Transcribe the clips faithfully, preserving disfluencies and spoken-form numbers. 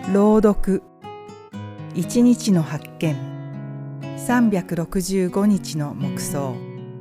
朗読一日の発見さんびゃくろくじゅうごにちの黙想。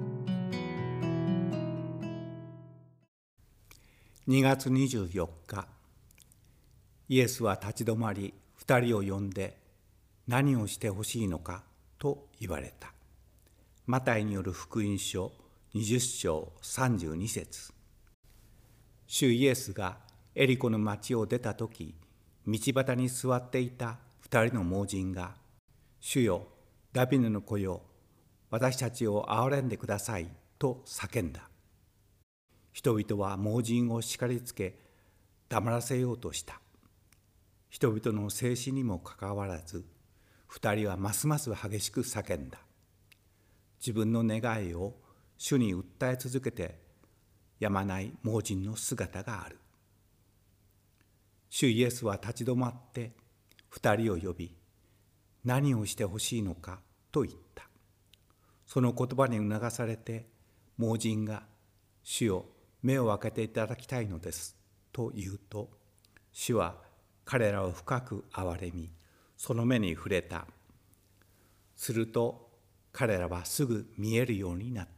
にがつにじゅうよっか、イエスは立ち止まり二人を呼んで何をしてほしいのかと言われた。マタイによる福音書にじゅっしょうさんじゅうにせつ。主イエスがエリコの町を出たとき、道端に座っていた二人の盲人が、主よ、ダビデの子よ、私たちを憐れんでくださいと叫んだ。人々は盲人を叱りつけ、黙らせようとした。人々の静止にもかかわらず、二人はますます激しく叫んだ。自分の願いを主に訴え続けてやまない盲人の姿がある。主イエスは立ち止まって二人を呼び、何をしてほしいのかと言った。その言葉に促されて、盲人が、主よ、目を開けていただきたいのですと言うと、主は彼らを深く憐れみ、その目に触れた。すると彼らはすぐ見えるようになった。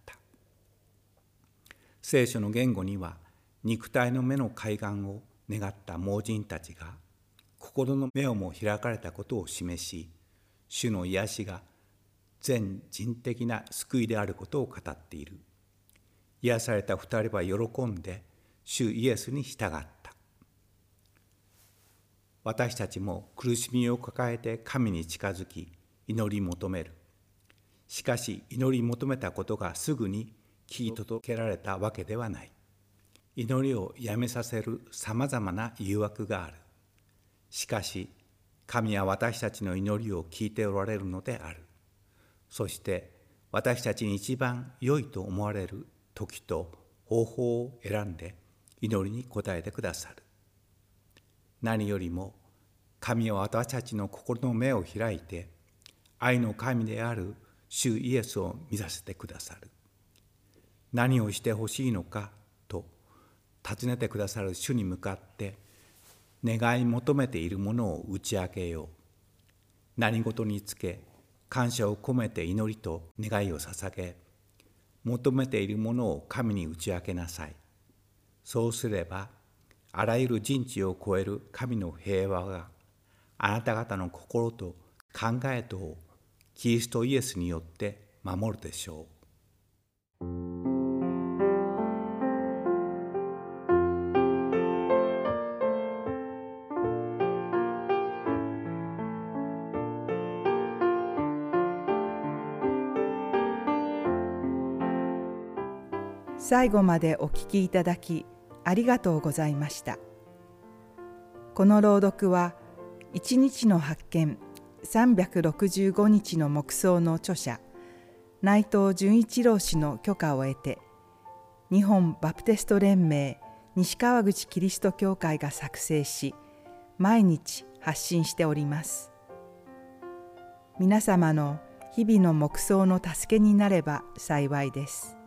聖書の言語には、肉体の目の開眼を願った盲人たちが心の目をも開かれたことを示し、主の癒しが全人的な救いであることを語っている。癒された二人は喜んで主イエスに従った。私たちも苦しみを抱えて神に近づき祈り求める。しかし祈り求めたことがすぐに聞き届けられたわけではない。祈りをやめさせるさまざまな誘惑がある。しかし神は私たちの祈りを聞いておられるのである。そして私たちに一番良いと思われる時と方法を選んで祈りに応えてくださる。何よりも神は私たちの心の目を開いて、愛の神である主イエスを見させてくださる。何をしてほしいのかと尋ねてくださる主に向かって願い求めているものを打ち明けよう。何事につけ感謝を込めて祈りと願いを捧げ、求めているものを神に打ち明けなさい。そうすればあらゆる人知を超える神の平和があなた方の心と考えとをキリストイエスによって守るでしょう。 最後までお聞きいただきありがとうございました。この朗読は一日の発見さんびゃくろくじゅうごにちの黙想の著者内藤純一郎氏の許可を得て、日本バプテスト連盟西川口キリスト教会が作成し、毎日発信しております。皆様の日々の黙想の助けになれば幸いです。